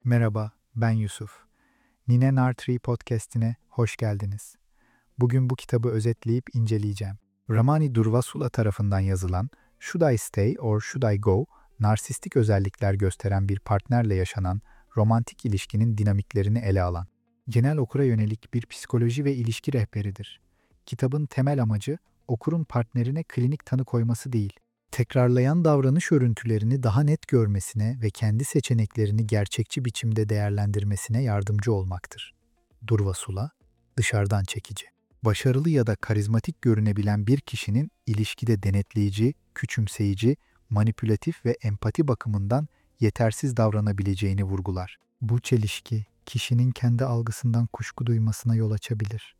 Merhaba, ben Yusuf. Nine Nartree podcast'ine hoş geldiniz. Bugün bu kitabı özetleyip inceleyeceğim. Ramani Durvasula tarafından yazılan Should I Stay or Should I Go, narsistik özellikler gösteren bir partnerle yaşanan romantik ilişkinin dinamiklerini ele alan, genel okura yönelik bir psikoloji ve ilişki rehberidir. Kitabın temel amacı, okurun partnerine klinik tanı koyması değil, tekrarlayan davranış örüntülerini daha net görmesine ve kendi seçeneklerini gerçekçi biçimde değerlendirmesine yardımcı olmaktır. Durvasula, dışarıdan çekici. Başarılı ya da karizmatik görünebilen bir kişinin ilişkide denetleyici, küçümseyici, manipülatif ve empati bakımından yetersiz davranabileceğini vurgular. Bu çelişki, kişinin kendi algısından kuşku duymasına yol açabilir.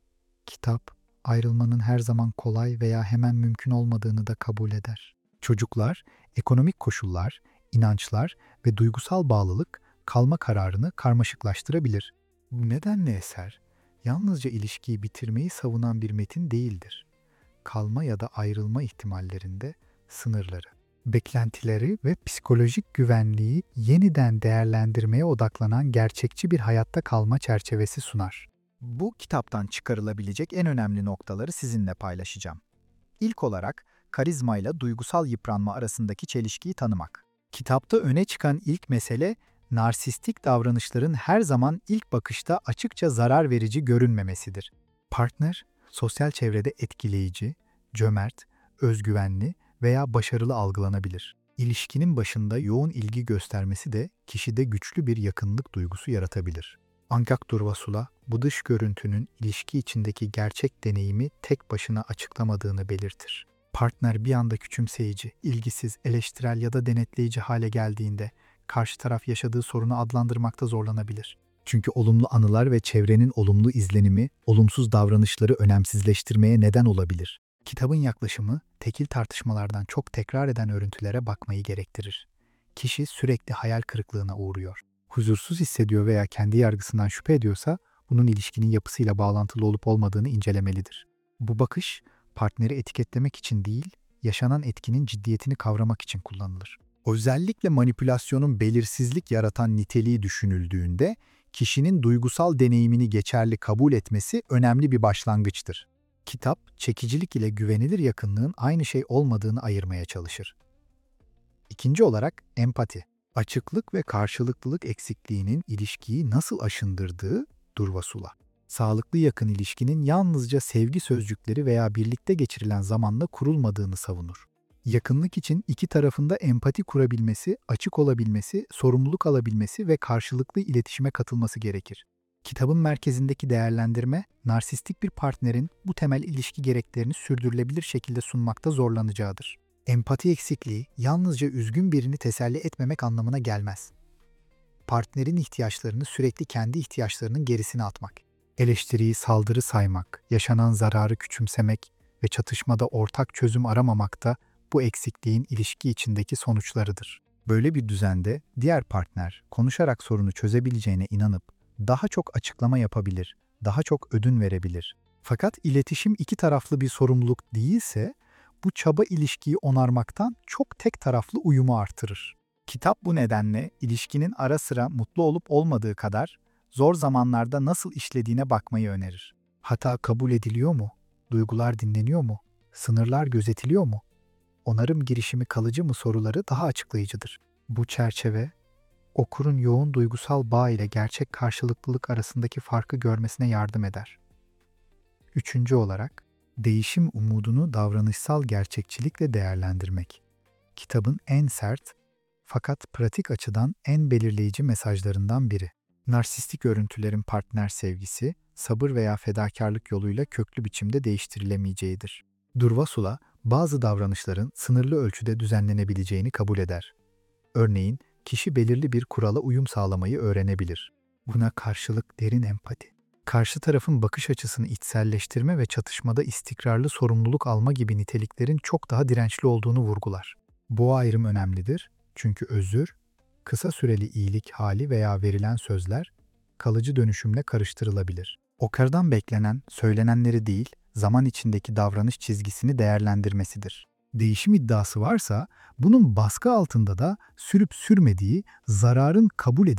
Kitap, ayrılmanın her zaman kolay veya hemen mümkün olmadığını da kabul eder. Çocuklar, ekonomik koşullar, inançlar ve duygusal bağlılık kalma kararını karmaşıklaştırabilir. Bu nedenle eser, yalnızca ilişkiyi bitirmeyi savunan bir metin değildir. Kalma ya da ayrılma ihtimallerinde sınırları, beklentileri ve psikolojik güvenliği yeniden değerlendirmeye odaklanan gerçekçi bir hayatta kalma çerçevesi sunar. Bu kitaptan çıkarılabilecek en önemli noktaları sizinle paylaşacağım. İlk olarak, karizmayla duygusal yıpranma arasındaki çelişkiyi tanımak. Kitapta öne çıkan ilk mesele, narsistik davranışların her zaman ilk bakışta açıkça zarar verici görünmemesidir. Partner, sosyal çevrede etkileyici, cömert, özgüvenli veya başarılı algılanabilir. İlişkinin başında yoğun ilgi göstermesi de kişide güçlü bir yakınlık duygusu yaratabilir. Ancak Durvasula, bu dış görüntünün ilişki içindeki gerçek deneyimi tek başına açıklamadığını belirtir. Partner bir anda küçümseyici, ilgisiz, eleştirel ya da denetleyici hale geldiğinde karşı taraf yaşadığı sorunu adlandırmakta zorlanabilir. Çünkü olumlu anılar ve çevrenin olumlu izlenimi, olumsuz davranışları önemsizleştirmeye neden olabilir. Kitabın yaklaşımı, tekil tartışmalardan çok tekrar eden örüntülere bakmayı gerektirir. Kişi sürekli hayal kırıklığına uğruyor. Huzursuz hissediyor veya kendi yargısından şüphe ediyorsa, bunun ilişkinin yapısıyla bağlantılı olup olmadığını incelemelidir. Bu bakış, partneri etiketlemek için değil, yaşanan etkinin ciddiyetini kavramak için kullanılır. Özellikle manipülasyonun belirsizlik yaratan niteliği düşünüldüğünde, kişinin duygusal deneyimini geçerli kabul etmesi önemli bir başlangıçtır. Kitap, çekicilik ile güvenilir yakınlığın aynı şey olmadığını ayırmaya çalışır. İkinci olarak empati. Açıklık ve karşılıklılık eksikliğinin ilişkiyi nasıl aşındırdığı Durvasula. Sağlıklı yakın ilişkinin yalnızca sevgi sözcükleri veya birlikte geçirilen zamanla kurulmadığını savunur. Yakınlık için iki tarafında empati kurabilmesi, açık olabilmesi, sorumluluk alabilmesi ve karşılıklı iletişime katılması gerekir. Kitabın merkezindeki değerlendirme, narsistik bir partnerin bu temel ilişki gereklerini sürdürülebilir şekilde sunmakta zorlanacağıdır. Empati eksikliği yalnızca üzgün birini teselli etmemek anlamına gelmez. Partnerin ihtiyaçlarını sürekli kendi ihtiyaçlarının gerisine atmak, eleştiriyi saldırı saymak, yaşanan zararı küçümsemek ve çatışmada ortak çözüm aramamak da bu eksikliğin ilişki içindeki sonuçlarıdır. Böyle bir düzende diğer partner konuşarak sorunu çözebileceğine inanıp daha çok açıklama yapabilir, daha çok ödün verebilir. Fakat iletişim iki taraflı bir sorumluluk değilse, bu çaba ilişkiyi onarmaktan çok tek taraflı uyumu artırır. Kitap bu nedenle ilişkinin ara sıra mutlu olup olmadığı kadar zor zamanlarda nasıl işlediğine bakmayı önerir. Hata kabul ediliyor mu? Duygular dinleniyor mu? Sınırlar gözetiliyor mu? Onarım girişimi kalıcı mı soruları daha açıklayıcıdır. Bu çerçeve, okurun yoğun duygusal bağ ile gerçek karşılıklılık arasındaki farkı görmesine yardım eder. Üçüncü olarak, değişim umudunu davranışsal gerçekçilikle değerlendirmek. Kitabın en sert fakat pratik açıdan en belirleyici mesajlarından biri. Narsistik örüntülerin partner sevgisi, sabır veya fedakarlık yoluyla köklü biçimde değiştirilemeyeceğidir. Durvasula, bazı davranışların sınırlı ölçüde düzenlenebileceğini kabul eder. Örneğin, kişi belirli bir kurala uyum sağlamayı öğrenebilir. Buna karşılık derin empati, karşı tarafın bakış açısını içselleştirme ve çatışmada istikrarlı sorumluluk alma gibi niteliklerin çok daha dirençli olduğunu vurgular. Bu ayrım önemlidir çünkü özür, kısa süreli iyilik hali veya verilen sözler kalıcı dönüşümle karıştırılabilir. Okardan beklenen, söylenenleri değil, zaman içindeki davranış çizgisini değerlendirmesidir. Değişim iddiası varsa, bunun baskı altında da sürüp sürmediği, zararın kabul edilip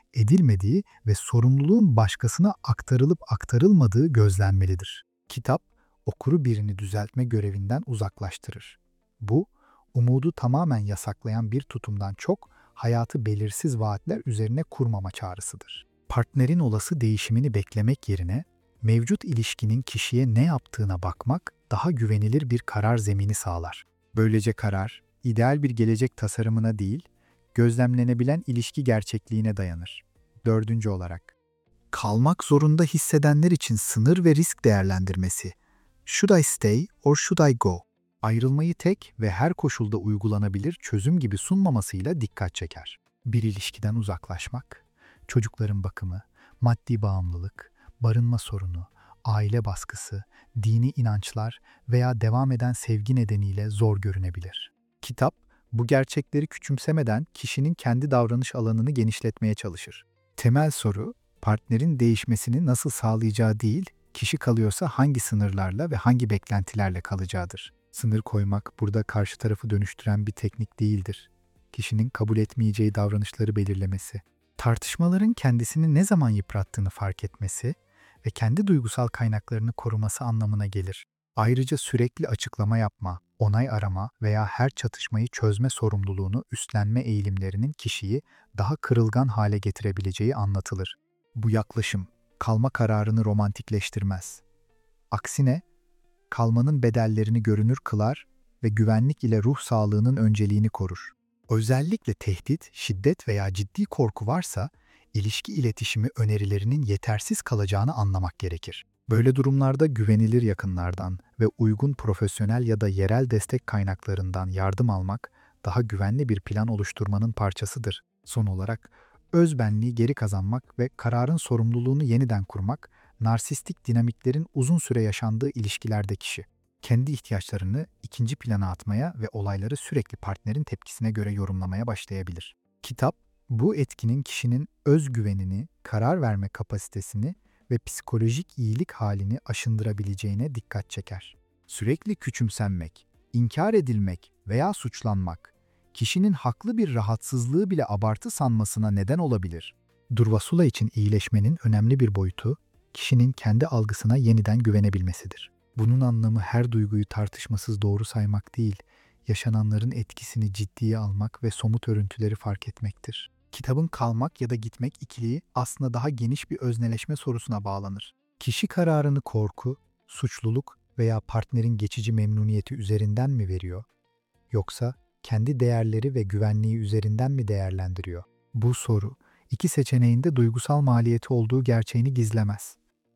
edilmediği ve sorumluluğun başkasına aktarılıp aktarılmadığı gözlenmelidir. Kitap, okuru birini düzeltme görevinden uzaklaştırır. Bu, umudu tamamen yasaklayan bir tutumdan çok, hayatı belirsiz vaatler üzerine kurmama çağrısıdır. Partnerin olası değişimini beklemek yerine, mevcut ilişkinin kişiye ne yaptığına bakmak daha güvenilir bir karar zemini sağlar. Böylece karar, ideal bir gelecek tasarımına değil, gözlemlenebilen ilişki gerçekliğine dayanır. Dördüncü olarak, kalmak zorunda hissedenler için sınır ve risk değerlendirmesi. Should I stay or should I go? Ayrılmayı tek ve her koşulda uygulanabilir çözüm gibi sunmamasıyla dikkat çeker. Bir ilişkiden uzaklaşmak, çocukların bakımı, maddi bağımlılık, barınma sorunu, aile baskısı, dini inançlar veya devam eden sevgi nedeniyle zor görünebilir. Kitap, bu gerçekleri küçümsemeden kişinin kendi davranış alanını genişletmeye çalışır. Temel soru, partnerin değişmesini nasıl sağlayacağı değil, kişi kalıyorsa hangi sınırlarla ve hangi beklentilerle kalacağıdır. Sınır koymak burada karşı tarafı dönüştüren bir teknik değildir. Kişinin kabul etmeyeceği davranışları belirlemesi, tartışmaların kendisini ne zaman yıprattığını fark etmesi ve kendi duygusal kaynaklarını koruması anlamına gelir. Ayrıca sürekli açıklama yapma, onay arama veya her çatışmayı çözme sorumluluğunu üstlenme eğilimlerinin kişiyi daha kırılgan hale getirebileceği anlatılır. Bu yaklaşım, kalma kararını romantikleştirmez. Aksine, kalmanın bedellerini görünür kılar ve güvenlik ile ruh sağlığının önceliğini korur. Özellikle tehdit, şiddet veya ciddi korku varsa, ilişki iletişimi önerilerinin yetersiz kalacağını anlamak gerekir. Böyle durumlarda güvenilir yakınlardan ve uygun profesyonel ya da yerel destek kaynaklarından yardım almak, daha güvenli bir plan oluşturmanın parçasıdır. Son olarak, özbenliği geri kazanmak ve kararın sorumluluğunu yeniden kurmak, narsistik dinamiklerin uzun süre yaşandığı ilişkilerde kişi, kendi ihtiyaçlarını ikinci plana atmaya ve olayları sürekli partnerin tepkisine göre yorumlamaya başlayabilir. Kitap, bu etkinin kişinin özgüvenini, karar verme kapasitesini ve psikolojik iyilik halini aşındırabileceğine dikkat çeker. Sürekli küçümsenmek, inkar edilmek veya suçlanmak, kişinin haklı bir rahatsızlığı bile abartı sanmasına neden olabilir. Durvasula için iyileşmenin önemli bir boyutu, kişinin kendi algısına yeniden güvenebilmesidir. Bunun anlamı her duyguyu tartışmasız doğru saymak değil, yaşananların etkisini ciddiye almak ve somut örüntüleri fark etmektir. Kitabın kalmak ya da gitmek ikiliği aslında daha geniş bir özneleşme sorusuna bağlanır. Kişi kararını korku, suçluluk veya partnerin geçici memnuniyeti üzerinden mi veriyor? Yoksa kendi değerleri ve güvenliği üzerinden mi değerlendiriyor? Bu soru, iki seçeneğinde duygusal maliyeti olduğu gerçeğini gizlemez.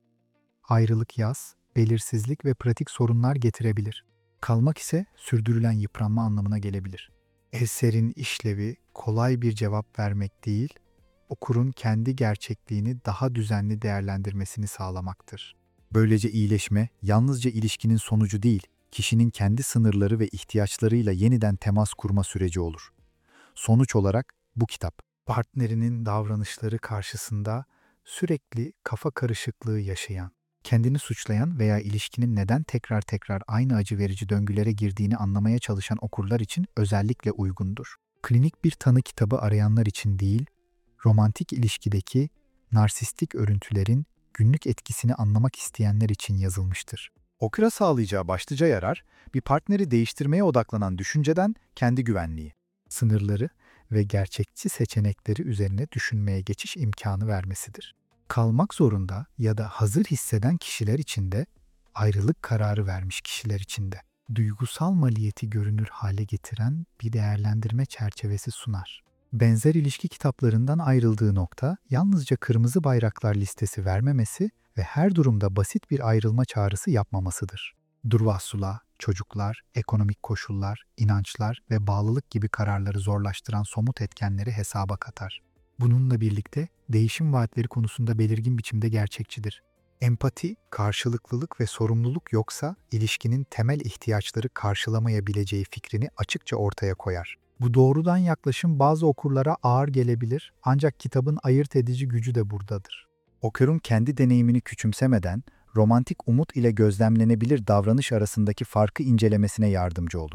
Ayrılık yas, belirsizlik ve pratik sorunlar getirebilir. Kalmak ise sürdürülen yıpranma anlamına gelebilir. Eserin işlevi kolay bir cevap vermek değil, okurun kendi gerçekliğini daha düzenli değerlendirmesini sağlamaktır. Böylece iyileşme yalnızca ilişkinin sonucu değil, kişinin kendi sınırları ve ihtiyaçlarıyla yeniden temas kurma süreci olur. Sonuç olarak bu kitap, partnerinin davranışları karşısında sürekli kafa karışıklığı yaşayan, kendini suçlayan veya ilişkinin neden tekrar tekrar aynı acı verici döngülere girdiğini anlamaya çalışan okurlar için özellikle uygundur. Klinik bir tanı kitabı arayanlar için değil, romantik ilişkideki narsistik örüntülerin günlük etkisini anlamak isteyenler için yazılmıştır. Okura sağlayacağı başlıca yarar, bir partneri değiştirmeye odaklanan düşünceden kendi güvenliği, sınırları ve gerçekçi seçenekleri üzerine düşünmeye geçiş imkanı vermesidir. Kalmak zorunda ya da hazır hisseden kişiler için de, ayrılık kararı vermiş kişiler için de duygusal maliyeti görünür hale getiren bir değerlendirme çerçevesi sunar. Benzer ilişki kitaplarından ayrıldığı nokta, yalnızca kırmızı bayraklar listesi vermemesi ve her durumda basit bir ayrılma çağrısı yapmamasıdır. Durvasula, çocuklar, ekonomik koşullar, inançlar ve bağlılık gibi kararları zorlaştıran somut etkenleri hesaba katar. Bununla birlikte değişim vaatleri konusunda belirgin biçimde gerçekçidir. Empati, karşılıklılık ve sorumluluk yoksa ilişkinin temel ihtiyaçları karşılamayabileceği fikrini açıkça ortaya koyar. Bu doğrudan yaklaşım bazı okurlara ağır gelebilir, ancak kitabın ayırt edici gücü de buradadır. Okurun kendi deneyimini küçümsemeden, romantik umut ile gözlemlenebilir davranış arasındaki farkı incelemesine yardımcı olur.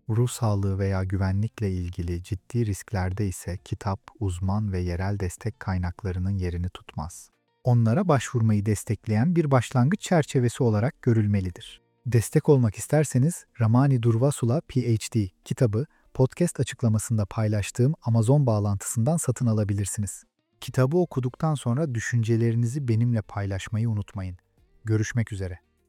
Ruh sağlığı veya güvenlikle ilgili ciddi risklerde ise kitap, uzman ve yerel destek kaynaklarının yerini tutmaz. Onlara başvurmayı destekleyen bir başlangıç çerçevesi olarak görülmelidir. Destek olmak isterseniz Ramani Durvasula PhD kitabı podcast açıklamasında paylaştığım Amazon bağlantısından satın alabilirsiniz. Kitabı okuduktan sonra düşüncelerinizi benimle paylaşmayı unutmayın. Görüşmek üzere.